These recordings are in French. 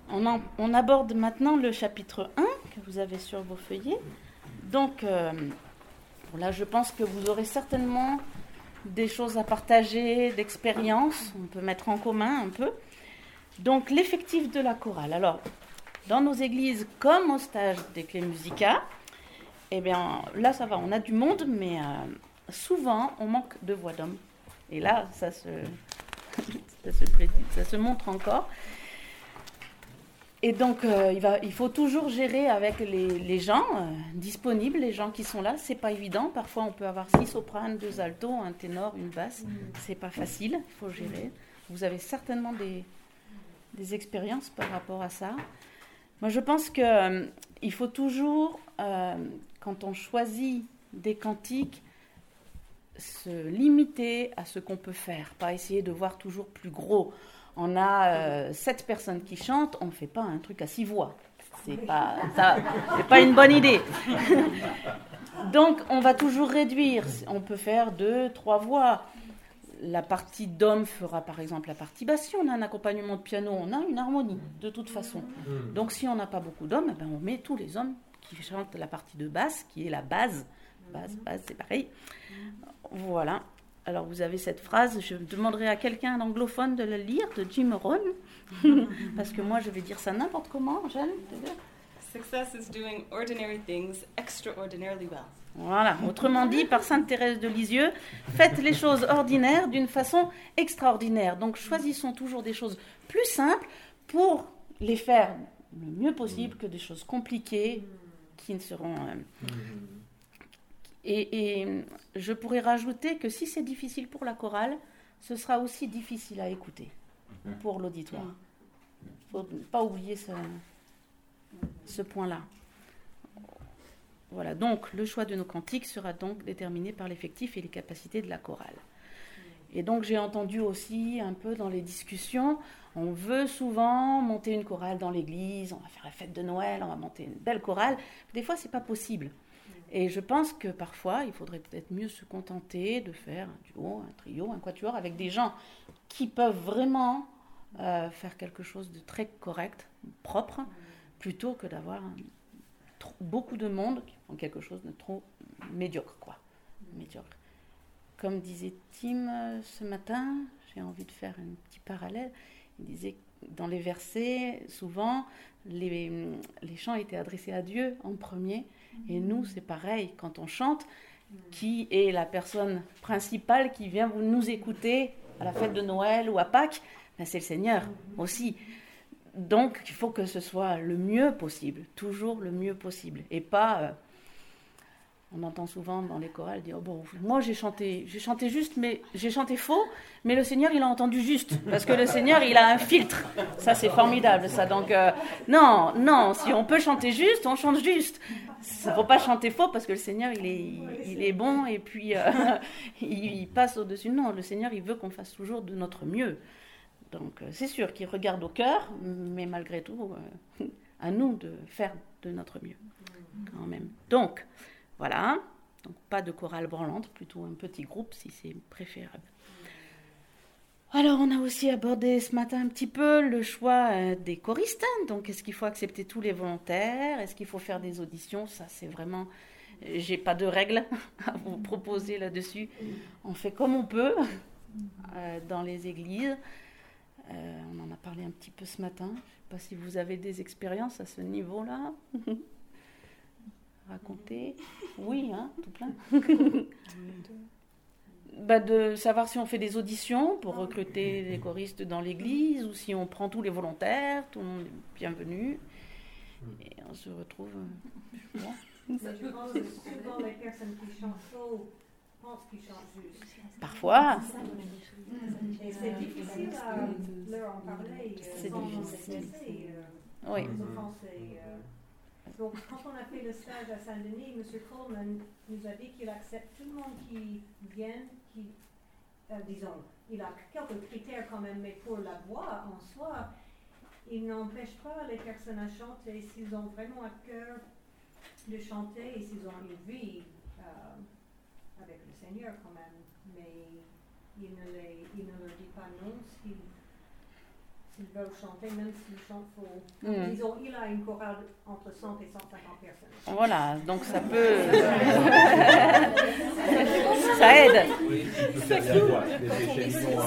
On aborde maintenant le chapitre 1 que vous avez sur vos feuillets. Donc, là, je pense que vous aurez certainement des choses à partager, d'expériences. On peut mettre en commun un peu. Donc, l'effectif de la chorale. Alors, dans nos églises, comme au stage des clés musicales, eh bien, là, ça va, on a du monde, mais souvent, on manque de voix d'hommes. Et là, ça se montre encore. Et donc, il faut toujours gérer avec les gens disponibles, les gens qui sont là. C'est pas évident. Parfois, on peut avoir 6 sopranes, 2 altos, un ténor, une basse. C'est pas facile. Il faut gérer. Vous avez certainement des expériences par rapport à ça. Moi, je pense qu'il faut toujours, quand on choisit des cantiques, se limiter à ce qu'on peut faire. Pas essayer de voir toujours plus gros. On a 7 personnes qui chantent, on ne fait pas un truc à 6 voix. C'est pas une bonne idée. Donc, on va toujours réduire. On peut faire 2, 3 voix. La partie d'homme fera par exemple la partie basse. Si on a un accompagnement de piano, on a une harmonie, de toute façon. Donc, si on n'a pas beaucoup d'hommes, eh ben, on met tous les hommes qui chantent la partie de basse, qui est la base. Basse, c'est pareil. Voilà. Alors, vous avez cette phrase, je demanderai à quelqu'un d'anglophone de la lire, de Jim Rohn, parce que moi, je vais dire ça n'importe comment, Jeanne. Success is doing ordinary things extraordinarily well. Voilà, autrement dit, par Sainte Thérèse de Lisieux, faites les choses ordinaires d'une façon extraordinaire. Donc, choisissons toujours des choses plus simples pour les faire le mieux possible que des choses compliquées qui ne seront... Et je pourrais rajouter que si c'est difficile pour la chorale, ce sera aussi difficile à écouter pour l'auditoire. Il ne faut pas oublier ce point-là. Voilà, donc le choix de nos cantiques sera donc déterminé par l'effectif et les capacités de la chorale. Et donc j'ai entendu aussi un peu dans les discussions, on veut souvent monter une chorale dans l'église, on va faire la fête de Noël, on va monter une belle chorale. Des fois, ce n'est pas possible. Et je pense que parfois, il faudrait peut-être mieux se contenter de faire un duo, un trio, un quatuor avec des gens qui peuvent vraiment faire quelque chose de très correct, propre, plutôt que d'avoir beaucoup de monde qui font quelque chose de trop médiocre, quoi. Médiocre. Comme disait Tim ce matin, j'ai envie de faire un petit parallèle, il disait dans les versets, souvent, les chants étaient adressés à Dieu en premier. Et nous, c'est pareil, quand on chante, qui est la personne principale qui vient nous écouter à la fête de Noël ou à Pâques, ben c'est le Seigneur aussi. Donc, il faut que ce soit le mieux possible, toujours le mieux possible. Et pas, on entend souvent dans les chorales dire, bon, moi j'ai chanté juste, mais j'ai chanté faux, mais le Seigneur, il a entendu juste, parce que le Seigneur, il a un filtre. Ça, c'est formidable, ça. Donc, non, si on peut chanter juste, on chante juste. Il ne faut pas chanter faux, parce que le Seigneur, il est bon, et puis il passe au-dessus. Non, le Seigneur, il veut qu'on fasse toujours de notre mieux. Donc, c'est sûr qu'il regarde au cœur, mais malgré tout, à nous de faire de notre mieux, quand même. Donc, voilà. Donc, pas de chorale branlante, plutôt un petit groupe, si c'est préférable. Alors, on a aussi abordé ce matin un petit peu le choix des choristes. Donc, est-ce qu'il faut accepter tous les volontaires? Est-ce qu'il faut faire des auditions? Ça, c'est vraiment... J'ai pas de règles à vous proposer là-dessus. On fait comme on peut dans les églises. On en a parlé un petit peu ce matin. Je ne sais pas si vous avez des expériences à ce niveau-là. Raconter. Oui, hein, tout plein. De savoir si on fait des auditions pour recruter des choristes dans l'église ou si on prend tous les volontaires, tout le monde est bienvenu. Et on se retrouve... Je pense que souvent les personnes qui chantent faux pensent qu'ils chantent juste. Parfois. Et c'est difficile à leur en parler. C'est difficile. Oui. Donc, quand on a fait le stage à Saint-Denis, M. Coleman nous a dit qu'il accepte tout le monde qui vient, disons, il a quelques critères quand même, mais pour la voix en soi, il n'empêche pas les personnes à chanter s'ils ont vraiment à cœur de chanter et s'ils ont une vie avec le Seigneur quand même. Mais il ne leur dit pas non ils veulent chanter, même s'ils chantent faux. Disons, il a une chorale entre 100 et 150 personnes. Voilà, donc ça peut... ça aide. Oui, tu peux faire bien voir. Les échelles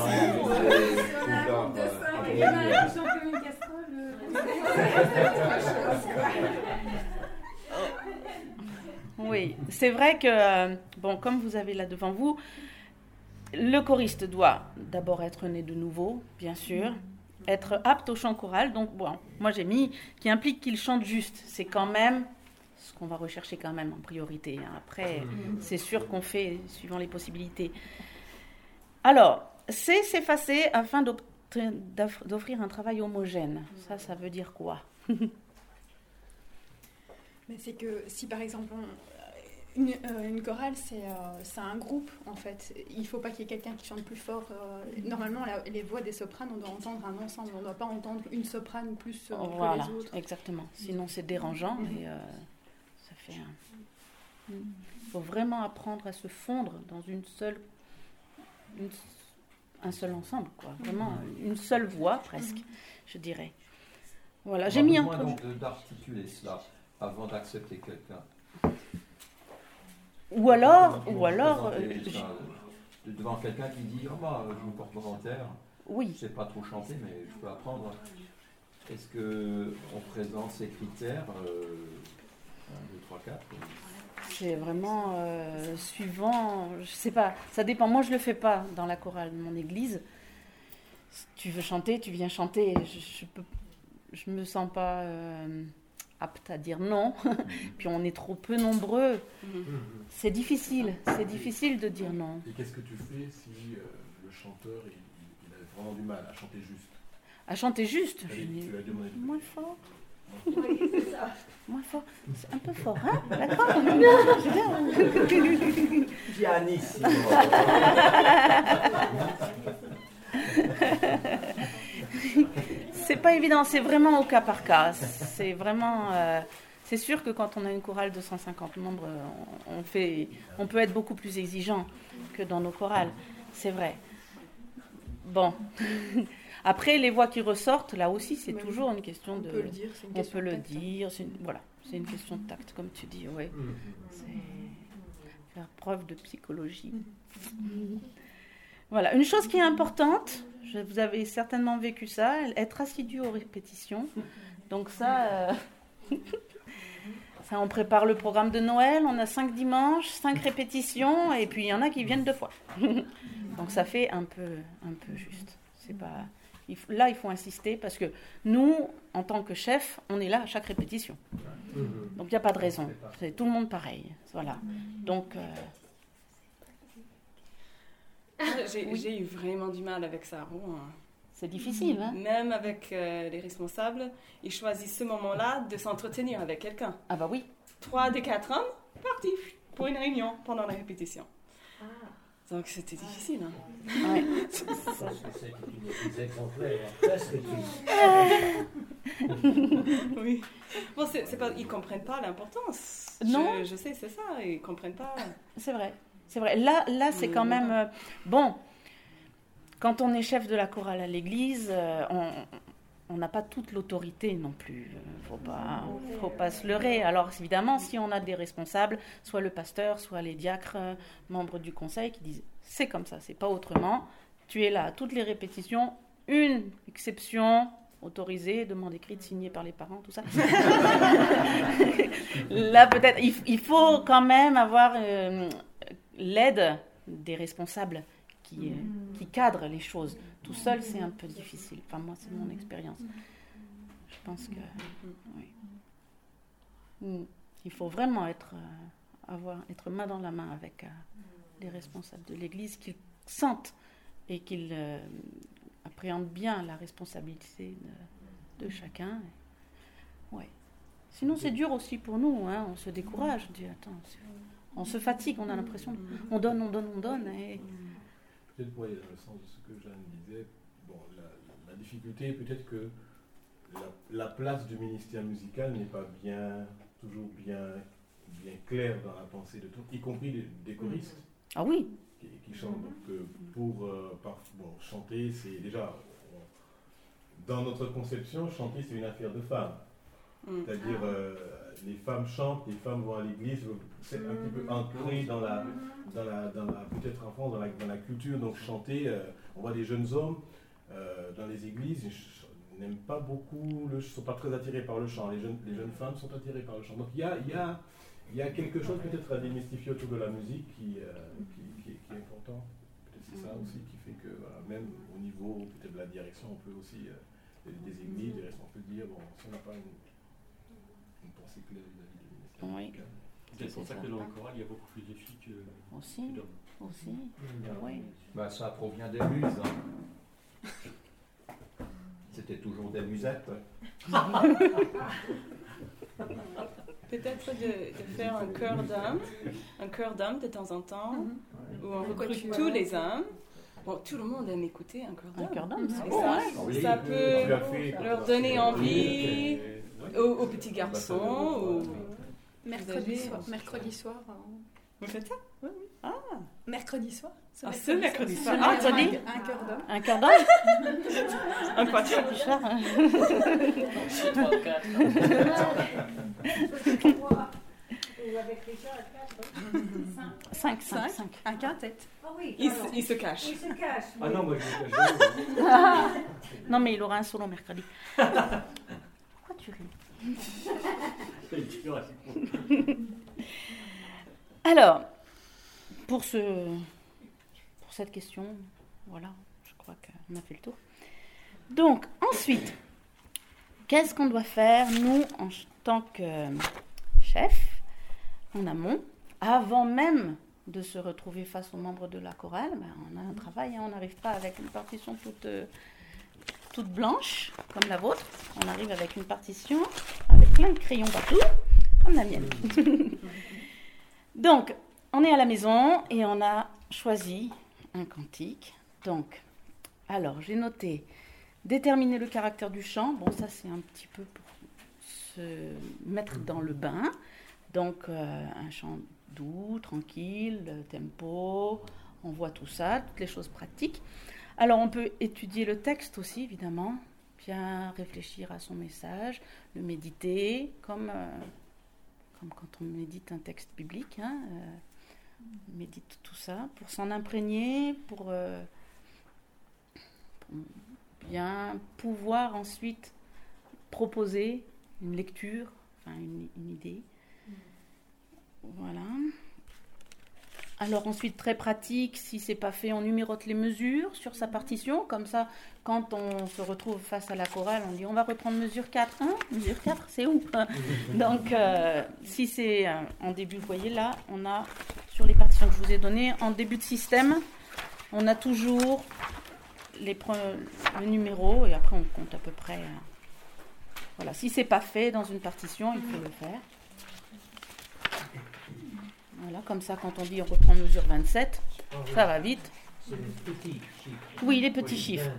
Oui, c'est vrai que, bon, comme vous avez là devant vous, le choriste doit d'abord être né de nouveau, bien sûr, être apte au chant choral. Donc, bon, moi j'ai mis qui implique qu'il chante juste. C'est quand même ce qu'on va rechercher quand même en priorité. Hein. Après, c'est sûr qu'on fait suivant les possibilités. Alors, c'est s'effacer afin d'offrir un travail homogène. Ça veut dire quoi? Mais c'est que si par exemple une chorale c'est un groupe en fait, il ne faut pas qu'il y ait quelqu'un qui chante plus fort. Normalement les voix des sopranes on doit entendre un ensemble, on ne doit pas entendre une soprane plus que les autres. Exactement, sinon c'est dérangeant et ça fait il faut vraiment apprendre à se fondre dans un seul ensemble, quoi. Vraiment une seule voix presque, je dirais. Voilà, j'ai mis besoin donc d'articuler cela avant d'accepter quelqu'un. Ou alors devant quelqu'un qui dit je me porte volontaire. Oui. Je ne sais pas trop chanter, mais je peux apprendre. Est-ce qu'on présente ces critères 1, 2, 3, 4 C'est vraiment suivant, je sais pas, ça dépend. Moi, je le fais pas dans la chorale de mon église. Si tu veux chanter, tu viens chanter. Je me sens pas apte à dire non. Puis on est trop peu nombreux. C'est difficile de dire non. Et qu'est-ce que tu fais si le chanteur il a vraiment du mal à chanter juste? À chanter juste? Tu l'as demandé. Moins fort. Oui, c'est ça. Moins fort. C'est un peu fort, hein? D'accord? C'est bien. Pianissimo. C'est pas évident, c'est vraiment au cas par cas. C'est vraiment... c'est sûr que quand on a une chorale de 150 membres, on peut être beaucoup plus exigeant que dans nos chorales. C'est vrai. Bon. Après, les voix qui ressortent, là aussi, c'est toujours une question de... On peut le dire, c'est une question de tact. Voilà, c'est une question de tact, comme tu dis, oui. C'est faire preuve de psychologie. Voilà, une chose qui est importante, vous avez certainement vécu ça, être assidu aux répétitions. Donc ça, on prépare le programme de Noël, on a 5 dimanches, 5 répétitions, et puis il y en a qui viennent 2 fois. Donc ça fait un peu juste. C'est pas... Là, il faut insister parce que nous, en tant que chef, on est là à chaque répétition. Donc, il n'y a pas de raison. C'est tout le monde pareil. Voilà. Donc... J'ai eu vraiment du mal avec ça. Bon, c'est difficile, hein? Même avec les responsables, ils choisissent ce moment-là de s'entretenir avec quelqu'un. Ah bah oui. 3 des 4 hommes, partis pour une réunion pendant la répétition. Donc c'était difficile. Hein. Ouais. Je pense que c'est une exemplaire, presque Oui. Bon, c'est pas, ils comprennent pas l'importance. Non. Je sais, c'est ça. Ils comprennent pas. C'est vrai. C'est vrai. Là c'est quand même... bon, quand on est chef de la chorale à l'église, on n'a pas toute l'autorité non plus. Faut pas se leurrer. Alors, évidemment, si on a des responsables, soit le pasteur, soit les diacres, membres du conseil, qui disent « c'est comme ça, c'est pas autrement. Tu es là à toutes les répétitions. Une exception autorisée, demande écrite, signée par les parents, tout ça. » Là, peut-être, il faut quand même avoir l'aide des responsables qui cadrent les choses. Tout seul, c'est un peu difficile. Enfin, moi, c'est mon expérience. Je pense que... oui. Il faut vraiment être main dans la main avec les responsables de l'Église, qu'ils sentent et qu'ils appréhendent bien la responsabilité de chacun. Ouais. Sinon, c'est dur aussi pour nous. Hein. On se décourage. On dit, attends, on se fatigue. On a l'impression on donne. Et... Peut-être pour aller dans le sens de ce que Jeanne disait, bon, la difficulté est peut-être que la place du ministère musical n'est pas toujours bien claire dans la pensée de tous, y compris des choristes. Ah oui. Qui chantent. Donc, pour chanter, c'est déjà dans notre conception, chanter, c'est une affaire de femmes. C'est-à-dire, les femmes chantent, les femmes vont à l'église, c'est un petit peu ancré dans la peut-être en France, dans la culture. Donc chanter, on voit des jeunes hommes dans les églises, ils n'aiment pas beaucoup, ne sont pas très attirés par le chant. Les jeunes femmes sont attirées par le chant. Donc il y a quelque chose peut-être à démystifier autour de la musique qui est important. Peut-être c'est ça aussi qui fait que, voilà, même au niveau peut-être de la direction, on peut aussi, des églises, on peut dire, bon, si on n'a pas une pensée claire de la vie de ministère musical. C'est pour ça que dans le choral, il y a beaucoup plus de filles que d'hommes. Aussi. Oui. Bah, ça provient des muses. Hein. C'était toujours des musettes. Peut-être de faire un chœur d'hommes de temps en temps, où on recrute tous les hommes. Bon, tout le monde aime écouter un chœur d'hommes. Ça peut leur donner envie aux petits garçons. Mercredi soir. Vous faites ça? Oui. Ah. Mercredi soir. Ce mercredi soir. Un chœur d'homme. Un chœur d'homme. Un quatuor. Ou avec Richard à 4. 5. Un quintet. Ah oui. Il se cache. Il se cache. Ah non, moi je cache. Non, mais il aura un solo mercredi. Pourquoi tu ris? Alors, pour cette question, voilà, je crois qu'on a fait le tour. Donc, ensuite, qu'est-ce qu'on doit faire, nous, en tant que chef, en amont, avant même de se retrouver face aux membres de la chorale? On a un travail, on n'arrive pas avec une partition toute blanche, comme la vôtre. On arrive avec une partition, avec plein de crayons partout, comme la mienne. Donc, on est à la maison et on a choisi un cantique. Donc, alors, j'ai noté déterminer le caractère du chant. Bon, ça, c'est un petit peu pour se mettre dans le bain. Donc, un chant doux, tranquille, tempo, on voit tout ça, toutes les choses pratiques. Alors, on peut étudier le texte aussi, évidemment, bien réfléchir à son message, le méditer, comme quand on médite un texte biblique, on médite tout ça, pour s'en imprégner, pour bien pouvoir ensuite proposer une lecture, enfin une idée. Voilà. Alors ensuite, très pratique, si c'est pas fait, on numérote les mesures sur sa partition, comme ça, quand on se retrouve face à la chorale, on dit on va reprendre mesure 4. Mesure 4, c'est où? Donc, si c'est en début, vous voyez là, on a, sur les partitions que je vous ai données, en début de système, on a toujours le numéro, et après on compte à peu près. Voilà, si c'est pas fait dans une partition, il faut le faire. Voilà, comme ça, quand on dit on reprend mesure 27, ça va vite. C'est les petits chiffres. Oui, les petits chiffres.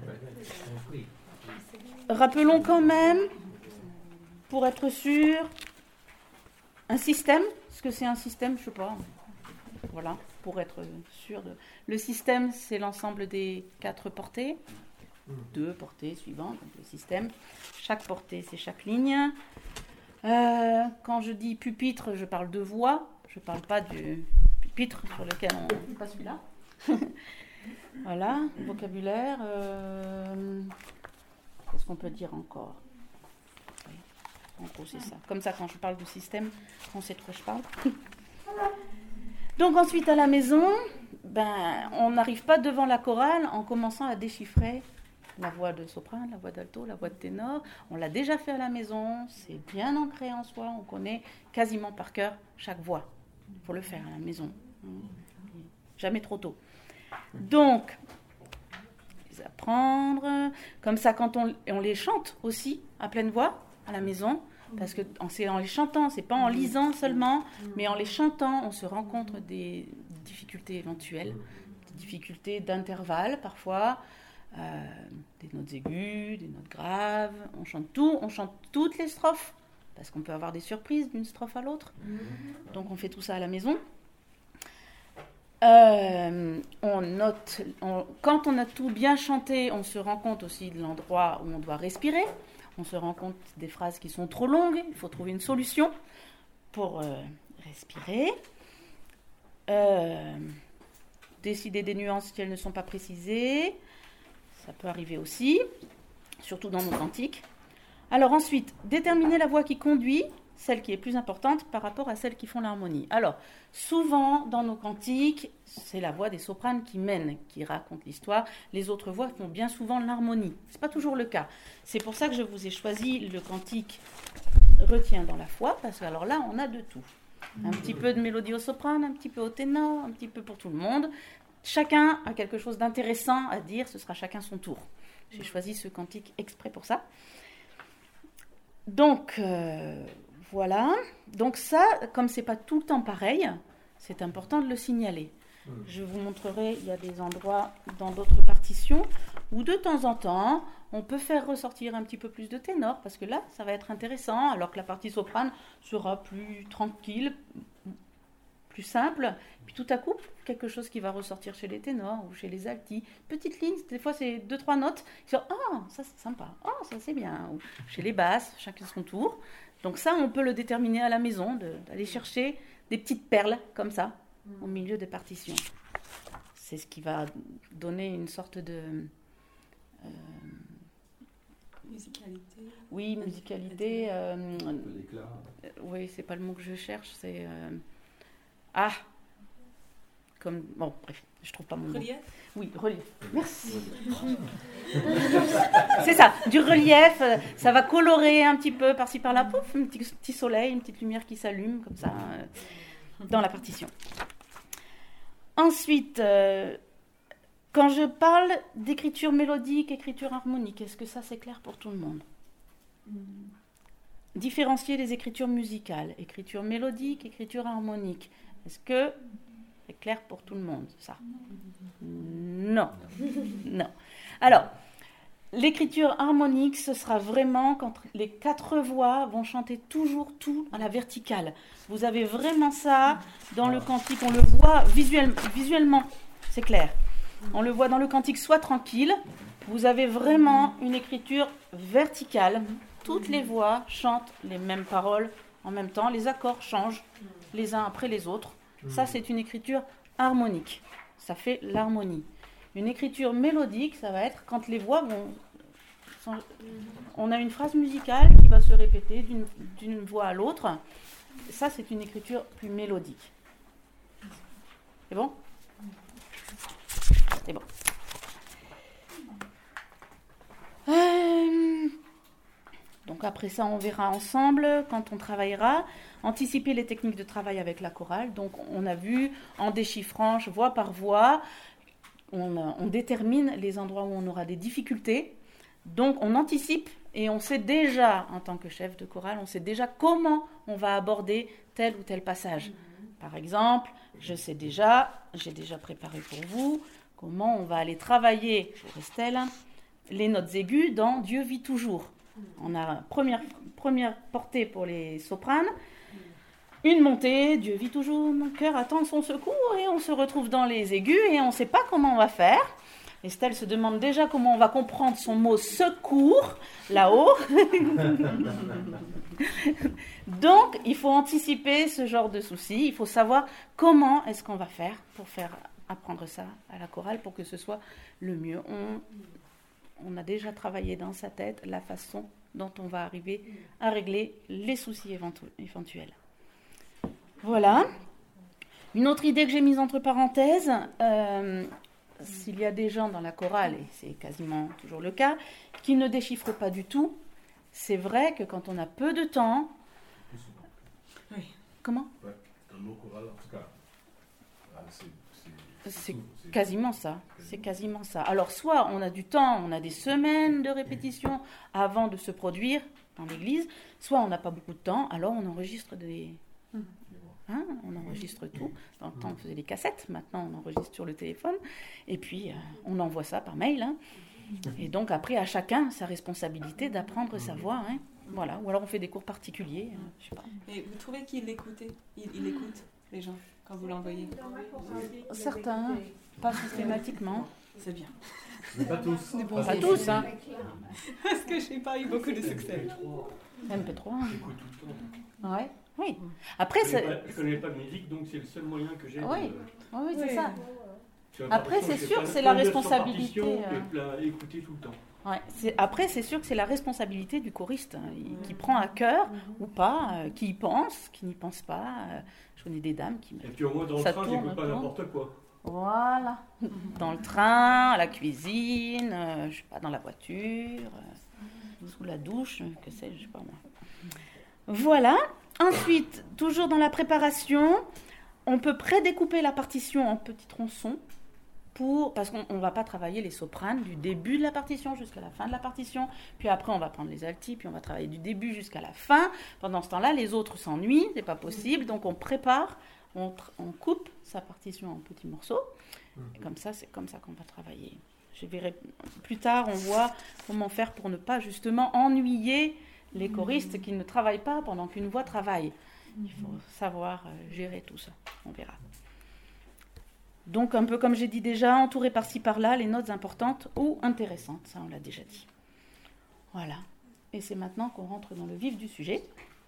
Rappelons quand même, pour être sûr, un système. Est-ce que c'est un système? Je ne sais pas. Voilà, pour être sûr. Le système, c'est l'ensemble des 4 portées. 2 portées suivantes, donc le système. Chaque portée, c'est chaque ligne. Quand je dis pupitre, je parle de voix. Je ne parle pas du pupitre sur lequel on... Pas celui-là. Voilà, vocabulaire. Qu'est-ce qu'on peut dire encore? Oui, en gros, c'est ça. Comme ça, quand je parle du système, on sait de quoi je parle. Donc ensuite, à la maison, on n'arrive pas devant la chorale en commençant à déchiffrer la voix de soprano, la voix d'alto, la voix de ténor. On l'a déjà fait à la maison, c'est bien ancré en soi, on connaît quasiment par cœur chaque voix. Il faut le faire à la maison. Jamais trop tôt. Donc, les apprendre. Comme ça, quand on les chante aussi à pleine voix à la maison, parce que c'est en les chantant, c'est pas en lisant seulement, mais en les chantant, on se rend compte des difficultés éventuelles, des difficultés d'intervalle parfois, des notes aiguës, des notes graves. On chante tout, on chante toutes les strophes. Parce qu'on peut avoir des surprises d'une strophe à l'autre. Donc on fait tout ça à la maison. Quand on a tout bien chanté, on se rend compte aussi de l'endroit où on doit respirer. On se rend compte des phrases qui sont trop longues. Il faut trouver une solution pour respirer. Décider des nuances si elles ne sont pas précisées. Ça peut arriver aussi, surtout dans nos cantiques. Alors ensuite, déterminer la voix qui conduit, celle qui est plus importante par rapport à celles qui font l'harmonie. Alors, souvent, dans nos cantiques, c'est la voix des sopranes qui mène, qui raconte l'histoire. Les autres voix font bien souvent l'harmonie. Ce n'est pas toujours le cas. C'est pour ça que je vous ai choisi le cantique « Retiens dans la foi », parce que alors là, on a de tout. Un petit peu de mélodie au soprane, un petit peu au ténor, un petit peu pour tout le monde. Chacun a quelque chose d'intéressant à dire, ce sera chacun son tour. J'ai choisi ce cantique exprès pour ça. Donc, voilà. Donc ça, comme c'est pas tout le temps pareil, c'est important de le signaler. Je vous montrerai, il y a des endroits dans d'autres partitions où de temps en temps, on peut faire ressortir un petit peu plus de ténor, parce que là, ça va être intéressant, alors que la partie soprane sera plus tranquille, plus simple. Puis tout à coup, quelque chose qui va ressortir chez les ténors ou chez les altis. Petite ligne, des fois c'est 2-3 notes. Qui sont, ça c'est sympa, ça c'est bien. Ou chez les basses, chacun son tour. Donc ça, on peut le déterminer à la maison, d'aller chercher des petites perles comme ça, au milieu des partitions. C'est ce qui va donner une sorte de... musicalité. Oui, musicalité. Un peu d'éclat. Oui, c'est pas le mot que je cherche, c'est... Comme... Bon, bref, je trouve pas mon mot. Relief ? Oui, relief. Merci. C'est ça, du relief, ça va colorer un petit peu par-ci par-là, pouf, un petit soleil, une petite lumière qui s'allume comme ça dans la partition. Ensuite, quand je parle d'écriture mélodique, écriture harmonique, est-ce que ça c'est clair pour tout le monde ? Différencier les écritures musicales, écriture mélodique, écriture harmonique. Est-ce que c'est clair pour tout le monde, ça ? Non. Non. Alors, l'écriture harmonique, ce sera vraiment quand les 4 voix vont chanter toujours tout à la verticale. Vous avez vraiment ça dans le cantique, on le voit visuellement, c'est clair. On le voit dans le cantique Sois tranquille, vous avez vraiment une écriture verticale. Toutes les voix chantent les mêmes paroles en même temps, les accords changent les uns après les autres. Ça, c'est une écriture harmonique. Ça fait l'harmonie. Une écriture mélodique, ça va être quand les voix vont... On a une phrase musicale qui va se répéter d'une voix à l'autre. Ça, c'est une écriture plus mélodique. C'est bon ? C'est bon. Donc après ça, on verra ensemble quand on travaillera. Anticiper les techniques de travail avec la chorale. Donc on a vu en déchiffrant voix par voix, on détermine les endroits où on aura des difficultés. Donc on anticipe et on sait déjà, en tant que chef de chorale, on sait déjà comment on va aborder tel ou tel passage. Par exemple, j'ai déjà préparé pour vous comment on va aller travailler, pour Estelle, les notes aiguës dans Dieu vit toujours. On a première portée pour les sopranes, une montée, Dieu vit toujours, mon cœur attend son secours, et on se retrouve dans les aigus et on ne sait pas comment on va faire. Estelle se demande déjà comment on va comprendre son mot secours là-haut. Donc, il faut anticiper ce genre de soucis, il faut savoir comment est-ce qu'on va faire pour faire apprendre ça à la chorale pour que ce soit le mieux. On a déjà travaillé dans sa tête la façon dont on va arriver à régler les soucis éventuels. Voilà. Une autre idée que j'ai mise entre parenthèses, s'il y a des gens dans la chorale, et c'est quasiment toujours le cas, qui ne déchiffrent pas du tout, c'est vrai que quand on a peu de temps... Oui. Comment ? Ouais, dans nos chorales, en tout cas, c'est quasiment ça. C'est quasiment ça. Alors, soit on a du temps, on a des semaines de répétition avant de se produire dans l'église, soit on n'a pas beaucoup de temps, alors on enregistre on enregistre tout. Dans le temps, on faisait les cassettes. Maintenant, on enregistre sur le téléphone. Et puis, on envoie ça par mail. Et donc, après, à chacun sa responsabilité d'apprendre sa voix. Voilà. Ou alors, on fait des cours particuliers. Je sais pas. Et vous trouvez qu'il écoutait ? Il écoute ? les gens, quand vous l'envoyez? Certains, pas systématiquement. C'est bien. Mais pas tous. Pas tous, hein. Parce que je n'ai pas eu beaucoup de succès. MP3. J'écoute tout le temps. Ouais, oui. Après, Je ne connais pas de musique, donc c'est le seul moyen que j'ai. Oui, oui, c'est ça. J'ai Après, l'impression c'est que sûr pas que c'est la plein de responsabilité. partitions et écouter tout le temps. Ouais, après, c'est sûr que c'est la responsabilité du choriste qui prend à cœur ou pas, qui y pense, qui n'y pense pas. Je connais des dames qui. Et puis au moins dans le Ça train, tourne, j'écoute pas tourne. n'importe quoi. Voilà. Dans le train, à la cuisine, je sais pas, dans la voiture, sous la douche, que sais-je, je sais pas moi. Voilà. Ensuite, toujours dans la préparation, on peut prédécouper la partition en petits tronçons parce qu'on ne va pas travailler les sopranes du début de la partition jusqu'à la fin de la partition. Puis après, on va prendre les altis, puis on va travailler du début jusqu'à la fin. Pendant ce temps-là, les autres s'ennuient, c'est pas possible. Donc on prépare, on coupe sa partition en petits morceaux. Et comme ça, c'est comme ça qu'on va travailler. Je verrai plus tard, on voit comment faire pour ne pas justement ennuyer les choristes qui ne travaillent pas pendant qu'une voix travaille. Il faut savoir gérer tout ça, on verra. Donc, un peu comme j'ai dit déjà, entouré par-ci par-là, les notes importantes ou intéressantes, ça on l'a déjà dit. Voilà. Et c'est maintenant qu'on rentre dans le vif du sujet.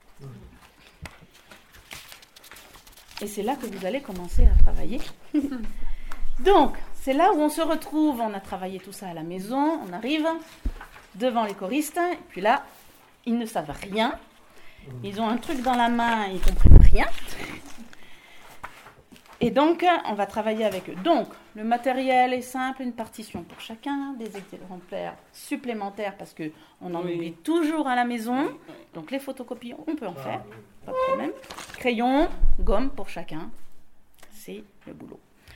Et c'est là que vous allez commencer à travailler. Donc, c'est là où on se retrouve, on a travaillé tout ça à la maison, on arrive devant les choristes, et puis là, ils ne savent rien. Ils ont un truc dans la main, ils ne comprennent rien. Et donc, on va travailler avec eux. Donc, le matériel est simple, une partition pour chacun, des exemplaires supplémentaires parce qu'on en oublie toujours à la maison. Donc, les photocopies, on peut en faire, pas de problème. Crayon, gomme pour chacun. C'est le boulot.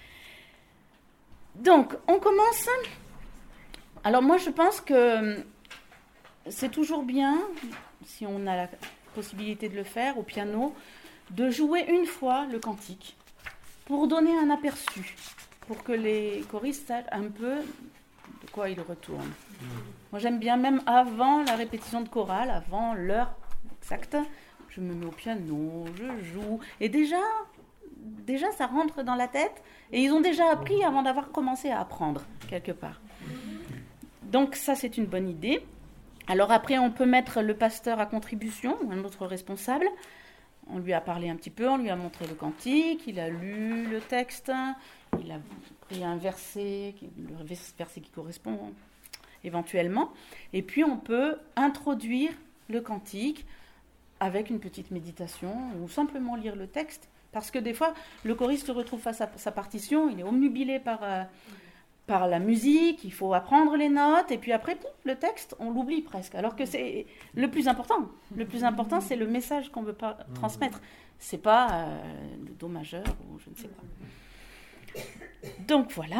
Donc, on commence. Alors, moi, je pense que c'est toujours bien, si on a la possibilité de le faire au piano, de jouer une fois le cantique pour donner un aperçu, pour que les choristes sachent un peu de quoi ils retournent. Moi, j'aime bien, même avant la répétition de chorale, avant l'heure exacte, je me mets au piano, je joue, et déjà ça rentre dans la tête, et ils ont déjà appris avant d'avoir commencé à apprendre, quelque part. Donc ça, c'est une bonne idée. Alors après, on peut mettre le pasteur à contribution, ou un autre responsable. On lui a parlé un petit peu, on lui a montré le cantique, il a lu le texte, il a pris un verset, le verset qui correspond éventuellement. Et puis on peut introduire le cantique avec une petite méditation ou simplement lire le texte. Parce que des fois, le choriste se retrouve face à sa partition, il est omnubilé par la musique, il faut apprendre les notes, et puis après, le texte, on l'oublie presque. Alors que c'est le plus important. Le plus important, c'est le message qu'on veut pas transmettre. C'est pas le do majeur ou je ne sais pas. Donc voilà.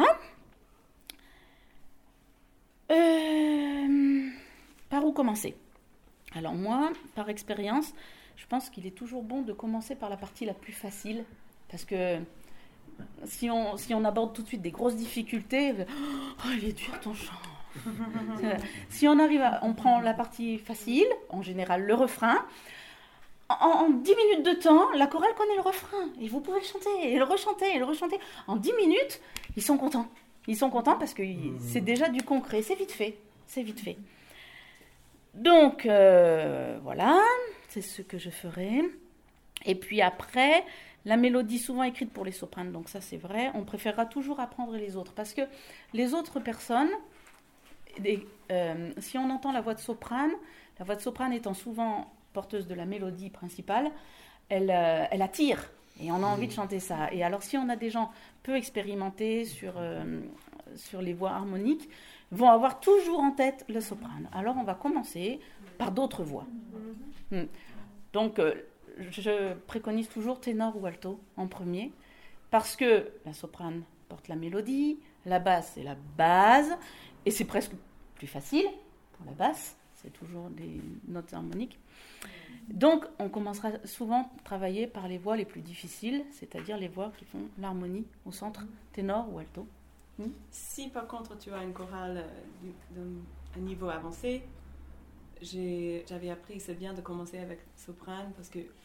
Par où commencer ? Alors moi, par expérience, je pense qu'il est toujours bon de commencer par la partie la plus facile, parce que si on aborde tout de suite des grosses difficultés, oh, il est dur ton chant. Si on prend la partie facile, en général le refrain, en 10 minutes de temps, la chorale connaît le refrain, et vous pouvez le chanter, et le rechanter, et le rechanter. En 10 minutes, ils sont contents. Ils sont contents parce que c'est déjà du concret, c'est vite fait. Donc, voilà, c'est ce que je ferai. Et puis après, la mélodie souvent écrite pour les sopranes, donc ça c'est vrai, on préférera toujours apprendre les autres, parce que les autres personnes, si on entend la voix de soprane étant souvent porteuse de la mélodie principale, elle attire, et on a envie de chanter ça. Et alors si on a des gens peu expérimentés sur les voix harmoniques, vont avoir toujours en tête le soprane. Alors on va commencer par d'autres voix. Donc je préconise toujours ténor ou alto en premier, parce que la soprane porte la mélodie, la basse c'est la base, et c'est presque plus facile pour la basse, c'est toujours des notes harmoniques. Donc on commencera souvent à travailler par les voix les plus difficiles, c'est-à-dire les voix qui font l'harmonie au centre, ténor ou alto. Si par contre tu as une chorale d'un niveau avancé, j'avais appris que c'est bien de commencer avec soprane parce que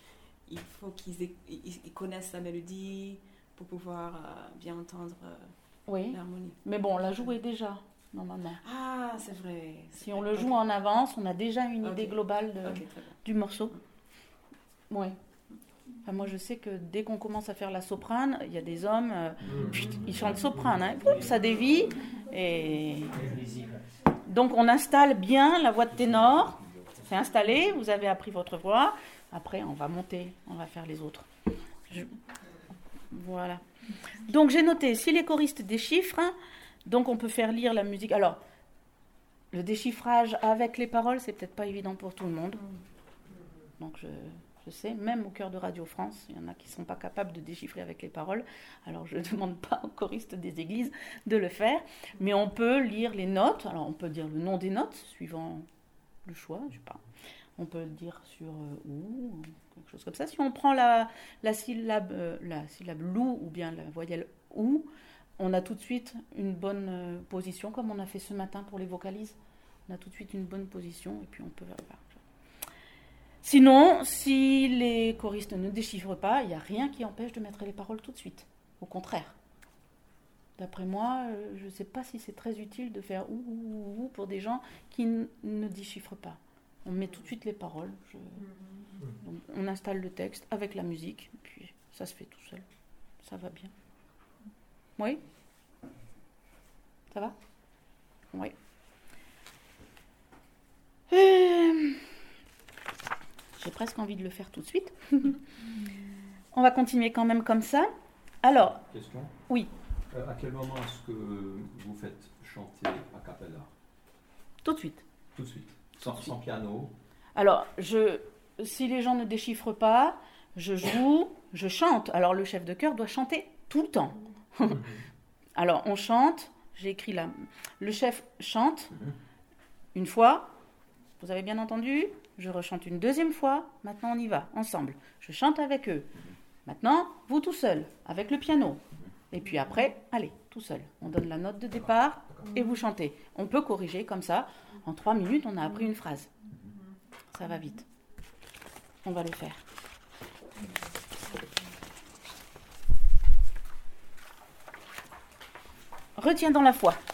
il faut qu'ils connaissent la mélodie pour pouvoir bien entendre l'harmonie. Mais bon, on l'a joué déjà, normalement. Ah, c'est vrai. Si on le joue en avance, on a déjà une idée globale du morceau. Oui. Enfin, moi, je sais que dès qu'on commence à faire la soprane, il y a des hommes, ils chantent soprane, hein, ça dévie. Et donc, on installe bien la voix de ténor. C'est installé, vous avez appris votre voix. Après, on va monter, on va faire les autres. Voilà. Donc, j'ai noté, si les choristes déchiffrent, donc on peut faire lire la musique. Alors, le déchiffrage avec les paroles, c'est peut-être pas évident pour tout le monde. Donc, je sais, même au chœur de Radio France, il y en a qui ne sont pas capables de déchiffrer avec les paroles. Alors, je ne demande pas aux choristes des églises de le faire. Mais on peut lire les notes. Alors, on peut dire le nom des notes, suivant le choix, je sais pas. On peut le dire sur ou, quelque chose comme ça. Si on prend la syllabe lou ou bien la voyelle ou, on a tout de suite une bonne position, comme on a fait ce matin pour les vocalises. On a tout de suite une bonne position et puis on peut... Sinon, si les choristes ne déchiffrent pas, il n'y a rien qui empêche de mettre les paroles tout de suite. Au contraire. D'après moi, je ne sais pas si c'est très utile de faire ou pour des gens qui ne déchiffrent pas. On met tout de suite les paroles. Donc, on installe le texte avec la musique, puis ça se fait tout seul. Ça va bien. Oui ? Ça va ? Oui. J'ai presque envie de le faire tout de suite. On va continuer quand même comme ça. Alors. Question ? Oui. À quel moment est-ce que vous faites chanter a cappella ? Tout de suite. Tout de suite. Sans piano. Alors, si les gens ne déchiffrent pas, je joue, je chante. Alors, le chef de chœur doit chanter tout le temps. Alors, on chante. J'ai écrit là. Le chef chante une fois. Vous avez bien entendu ? Je rechante une deuxième fois. Maintenant, on y va, ensemble. Je chante avec eux. Maintenant, vous tout seul, avec le piano. Et puis après, allez, tout seul. On donne la note de départ et vous chantez. On peut corriger comme ça. En 3 minutes, on a appris une phrase. Ça va vite. On va le faire. Retiens dans la foi.